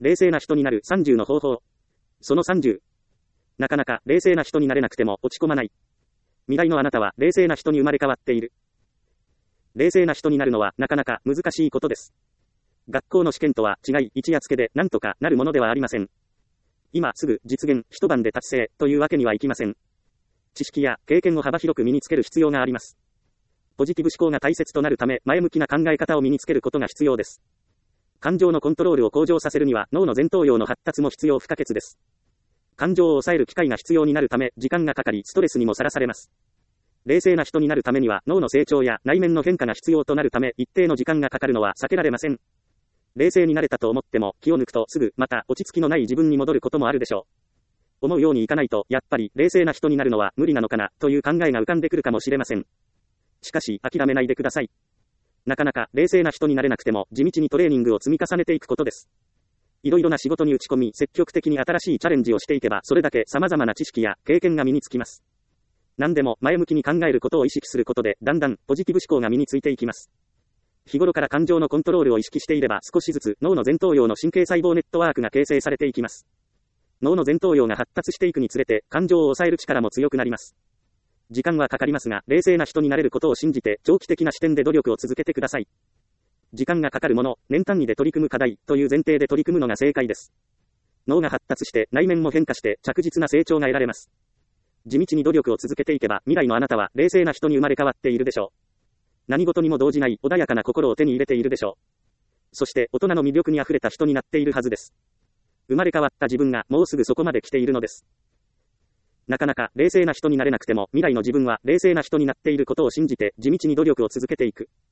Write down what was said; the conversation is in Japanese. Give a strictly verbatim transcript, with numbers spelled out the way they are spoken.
冷静な人になるさんじゅうの方法。そのさんじゅう。なかなか冷静な人になれなくても落ち込まない。未来のあなたは冷静な人に生まれ変わっている。冷静な人になるのはなかなか難しいことです。学校の試験とは違い、一夜漬けで何とかなるものではありません。今すぐ実現、一晩で達成というわけにはいきません。知識や経験を幅広く身につける必要があります。ポジティブ思考が大切となるため、前向きな考え方を身につけることが必要です。感情のコントロールを向上させるには脳の前頭葉の発達も必要不可欠です。感情を抑える機会が必要になるため、時間がかかり、ストレスにもさらされます。冷静な人になるためには、脳の成長や内面の変化が必要となるため、一定の時間がかかるのは避けられません。冷静になれたと思っても、気を抜くとすぐ、また落ち着きのない自分に戻ることもあるでしょう。思うようにいかないと、やっぱり冷静な人になるのは無理なのかな、という考えが浮かんでくるかもしれません。しかし、諦めないでください。なかなか冷静な人になれなくても、地道にトレーニングを積み重ねていくことです。いろいろな仕事に打ち込み、積極的に新しいチャレンジをしていけば、それだけ様々な知識や経験が身につきます。何でも前向きに考えることを意識することで、だんだんポジティブ思考が身についていきます。日頃から感情のコントロールを意識していれば、少しずつ脳の前頭葉の神経細胞ネットワークが形成されていきます。脳の前頭葉が発達していくにつれて、感情を抑える力も強くなります。時間はかかりますが、冷静な人になれることを信じて、長期的な視点で努力を続けてください。時間がかかるもの、年単位で取り組む課題という前提で取り組むのが正解です。脳が発達して、内面も変化して、着実な成長が得られます。地道に努力を続けていけば、未来のあなたは冷静な人に生まれ変わっているでしょう。何事にも動じない穏やかな心を手に入れているでしょう。そして大人の魅力にあふれた人になっているはずです。生まれ変わった自分がもうすぐそこまで来ているのです。なかなか冷静な人になれなくても、未来の自分は冷静な人になっていることを信じて地道に努力を続けていく。